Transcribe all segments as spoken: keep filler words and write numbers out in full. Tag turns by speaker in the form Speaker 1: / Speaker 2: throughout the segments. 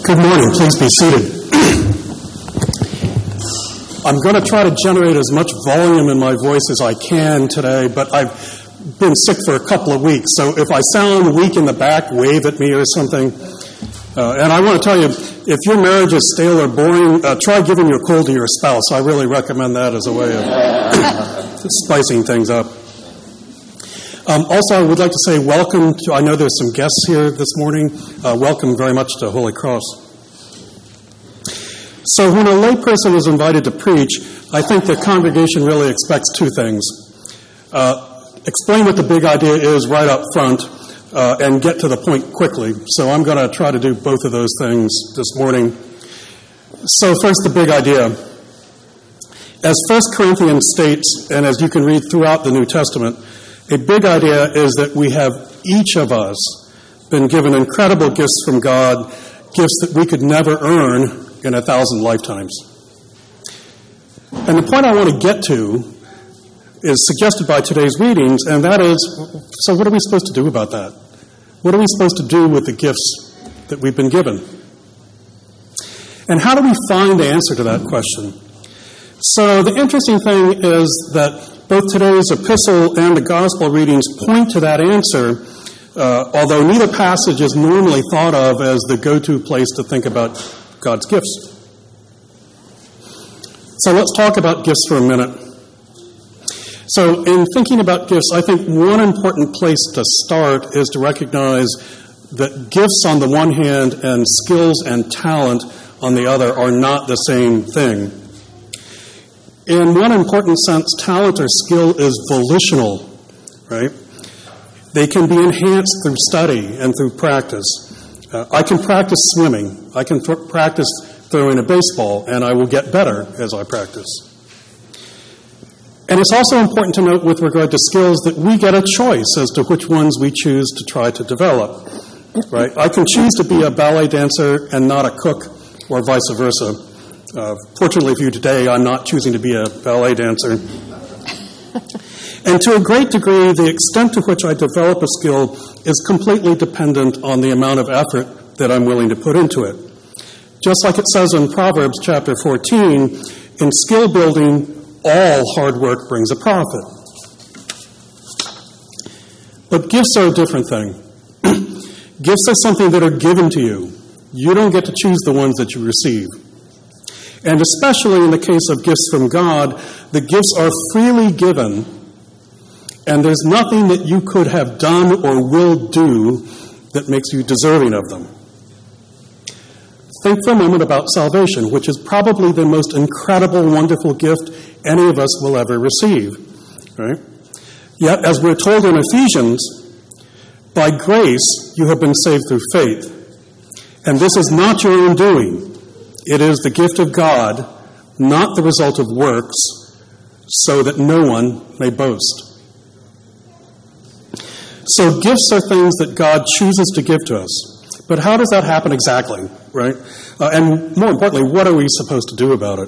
Speaker 1: Good morning. Please be seated. I'm going to try to generate as much volume in my voice as I can today, but I've been sick for a couple of weeks, so if I sound weak in the back, wave at me or something. Uh, and I want to tell you, if your marriage is stale or boring, uh, try giving your cold to your spouse. I really recommend that as a way of spicing things up. Um, also, I would like to say welcome to, I know there's some guests here this morning. Uh, welcome very much to Holy Cross. So when a layperson is invited to preach, I think the congregation really expects two things. Uh, explain what the big idea is right up front uh, and get to the point quickly. So I'm going to try to do both of those things this morning. So first, the big idea. As First Corinthians states, and as you can read throughout the New Testament, a big idea is that we have, each of us, been given incredible gifts from God, gifts that we could never earn in a thousand lifetimes. And the point I want to get to is suggested by today's readings, and that is, so what are we supposed to do about that? What are we supposed to do with the gifts that we've been given? And how do we find the answer to that question? So the interesting thing is that both today's epistle and the gospel readings point to that answer, uh, although neither passage is normally thought of as the go-to place to think about God's gifts. So let's talk about gifts for a minute. So in thinking about gifts, I think one important place to start is to recognize that gifts on the one hand and skills and talent on the other are not the same thing. In one important sense, talent or skill is volitional, right? They can be enhanced through study and through practice. Uh, I can practice swimming. I can th- practice throwing a baseball, and I will get better as I practice. And it's also important to note with regard to skills that we get a choice as to which ones we choose to try to develop, right? I can choose to be a ballet dancer and not a cook, or vice versa. Uh, fortunately for you today, I'm not choosing to be a ballet dancer. And to a great degree, the extent to which I develop a skill is completely dependent on the amount of effort that I'm willing to put into it. Just like it says in Proverbs chapter fourteen, in skill building, all hard work brings a profit. But gifts are a different thing. Gifts are something that are given to you. You don't get to choose the ones that you receive. And especially in the case of gifts from God, the gifts are freely given, and there's nothing that you could have done or will do that makes you deserving of them. Think for a moment about salvation, which is probably the most incredible, wonderful gift any of us will ever receive. Right? Yet, as we're told in Ephesians, by grace you have been saved through faith. And this is not your own doing. It is the gift of God, not the result of works, so that no one may boast. So gifts are things that God chooses to give to us. But how does that happen exactly, right? Uh, and more importantly, what are we supposed to do about it?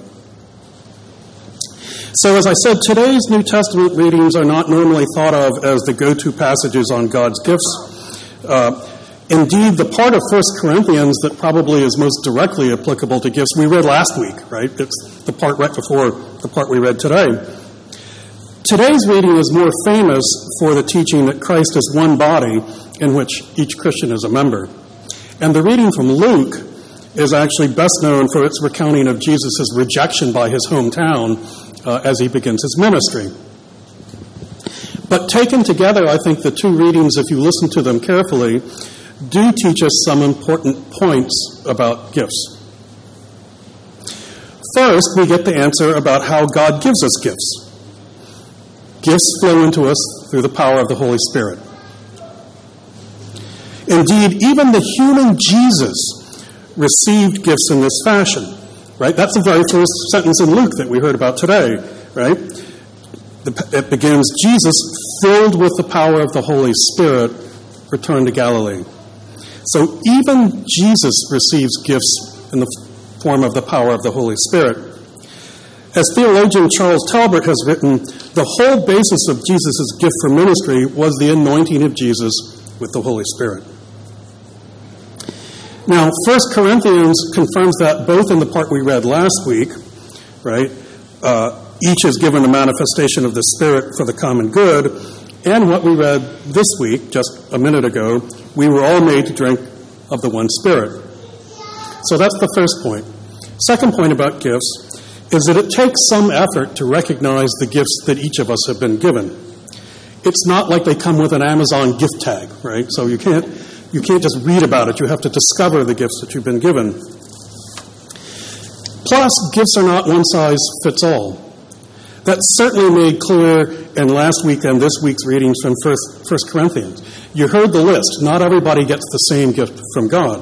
Speaker 1: So as I said, today's New Testament readings are not normally thought of as the go-to passages on God's gifts. Uh, Indeed, the part of First Corinthians that probably is most directly applicable to gifts we read last week, right? It's the part right before the part we read today. Today's reading is more famous for the teaching that Christ is one body in which each Christian is a member. And the reading from Luke is actually best known for its recounting of Jesus' rejection by his hometown uh, as he begins his ministry. But taken together, I think the two readings, if you listen to them carefully, do teach us some important points about gifts. First, we get the answer about how God gives us gifts. Gifts flow into us through the power of the Holy Spirit. Indeed, even the human Jesus received gifts in this fashion, right? That's the very first sentence in Luke that we heard about today, right? It begins, Jesus, filled with the power of the Holy Spirit, returned to Galilee. So even Jesus receives gifts in the form of the power of the Holy Spirit. As theologian Charles Talbert has written, the whole basis of Jesus' gift for ministry was the anointing of Jesus with the Holy Spirit. Now, First Corinthians confirms that both in the part we read last week, right? Uh, each is given a manifestation of the Spirit for the common good, and what we read this week, just a minute ago, we were all made to drink of the one Spirit. So that's the first point. Second point about gifts is that it takes some effort to recognize the gifts that each of us have been given. It's not like they come with an Amazon gift tag, right? So you can't you can't just read about it. You have to discover the gifts that you've been given. Plus, gifts are not one size fits all. That's certainly made clear in last week and this week's readings from First, First Corinthians. You heard the list. Not everybody gets the same gift from God.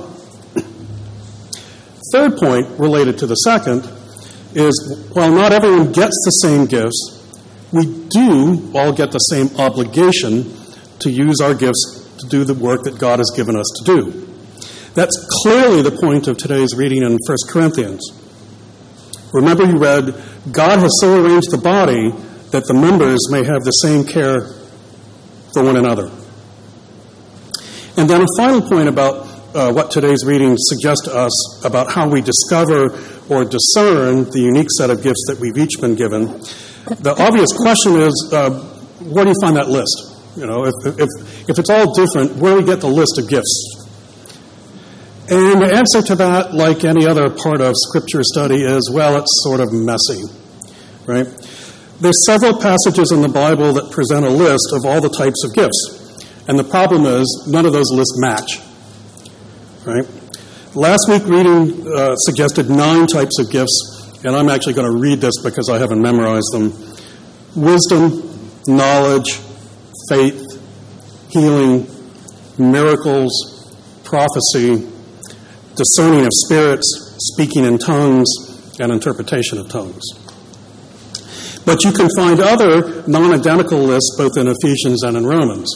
Speaker 1: Third point, related to the second, is while not everyone gets the same gifts, we do all get the same obligation to use our gifts to do the work that God has given us to do. That's clearly the point of today's reading in First Corinthians. Remember you read, God has so arranged the body that the members may have the same care for one another. And then a final point about uh, what today's reading suggests to us about how we discover or discern the unique set of gifts that we've each been given. The obvious question is, uh, where do you find that list? You know, if, if, if it's all different, where do we get the list of gifts? And the answer to that, like any other part of Scripture study, is, well, it's sort of messy, right? There's several passages in the Bible that present a list of all the types of gifts. And the problem is, none of those lists match, right? Last week reading uh, suggested nine types of gifts, and I'm actually going to read this because I haven't memorized them. Wisdom, knowledge, faith, healing, miracles, prophecy, discerning of spirits, speaking in tongues, and interpretation of tongues. But you can find other non-identical lists both in Ephesians and in Romans.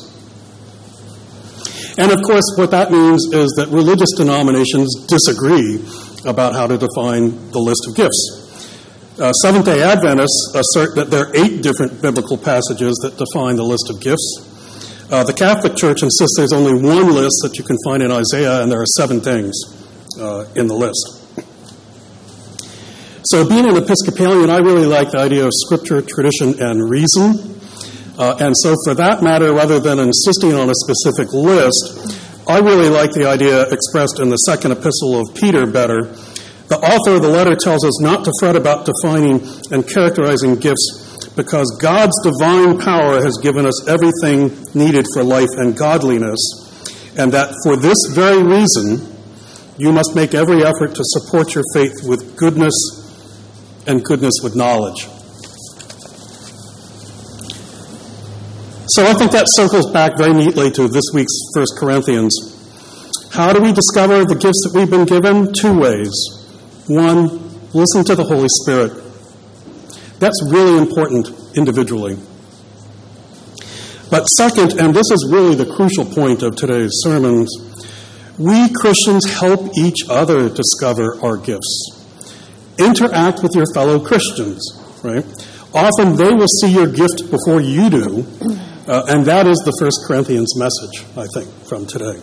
Speaker 1: And of course, what that means is that religious denominations disagree about how to define the list of gifts. Uh, Seventh-day Adventists assert that there are eight different biblical passages that define the list of gifts. Uh, the Catholic Church insists there's only one list that you can find in Isaiah, and there are seven things uh, in the list. So being an Episcopalian, I really like the idea of Scripture, tradition, and reason. Uh, and so for that matter, rather than insisting on a specific list, I really like the idea expressed in the second epistle of Peter better. The author of the letter tells us not to fret about defining and characterizing gifts because God's divine power has given us everything needed for life and godliness, and that for this very reason, you must make every effort to support your faith with goodness and goodness with knowledge. So I think that circles back very neatly to this week's First Corinthians. How do we discover the gifts that we've been given? Two ways. One, listen to the Holy Spirit. That's really important individually. But second, and this is really the crucial point of today's sermons, we Christians help each other discover our gifts. Interact with your fellow Christians, right? Often they will see your gift before you do, uh, and that is the First Corinthians message, I think, from today.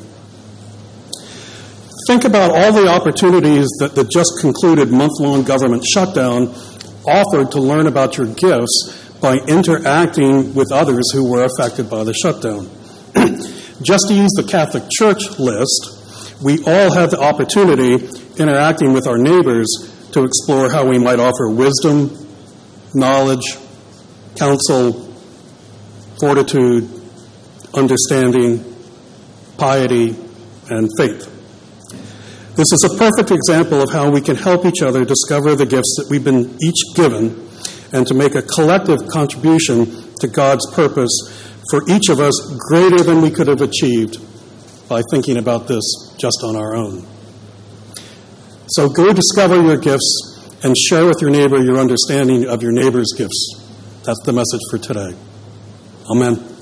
Speaker 1: Think about all the opportunities that the just concluded month-long government shutdown offered to learn about your gifts by interacting with others who were affected by the shutdown. Just to use the Catholic Church list, we all have the opportunity, interacting with our neighbors, to explore how we might offer wisdom, knowledge, counsel, fortitude, understanding, piety, and faith. This is a perfect example of how we can help each other discover the gifts that we've been each given and to make a collective contribution to God's purpose for each of us greater than we could have achieved by thinking about this just on our own. So go discover your gifts and share with your neighbor your understanding of your neighbor's gifts. That's the message for today. Amen.